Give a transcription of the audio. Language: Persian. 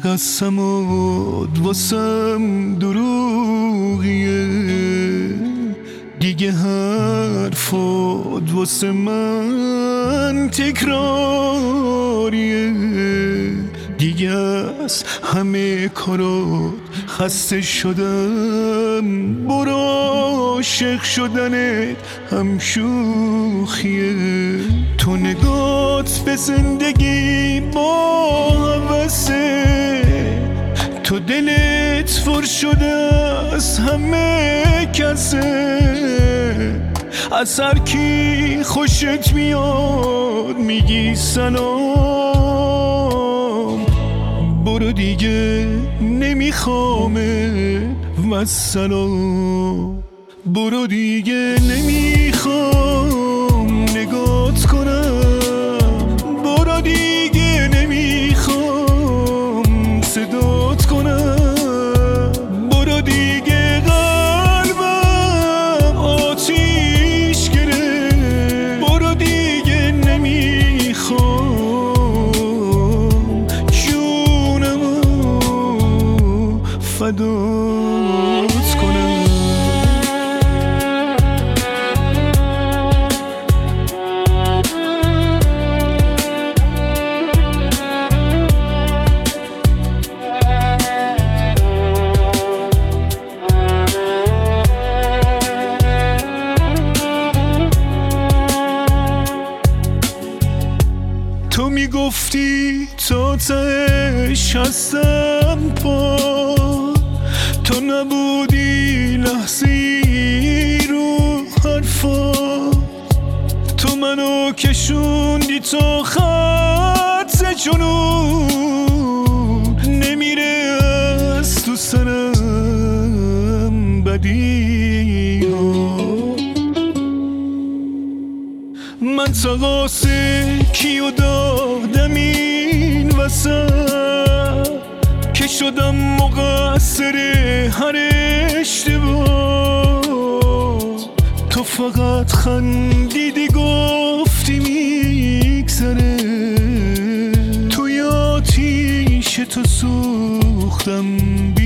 قسمات واسم دروغیه، دیگه حرفات واسه من تکراریه، دیگه از همه کارات خسته شدم، برو عاشق شدنت هم شوخیه. تو نگات به زندگی با هوسه، تو دلت پر شده از همه کسه، از هر کی خوشت میاد میگی سلام، برو دیگه نمیخوامه و سلام، برو دیگه نمیخوام نگات کنم، برو دیگه نمیخوام صدات کنم، برو دیگه قلبم آتیش گرفت، برو دیگه نمیخوام جونمو فدات کنم. تو میگفتی تا تهش هستم پا، تو نبودی لحظی رو حرفا، تو منو کشوندی تا خط جنون، نمیره از تو سرم بدی ها. من تقاسه کیو دادم این وسط، که شدم مقصر هر اشتباه، تو فقط خندیدی گفتی میگذره، توی آتیش تو سوختم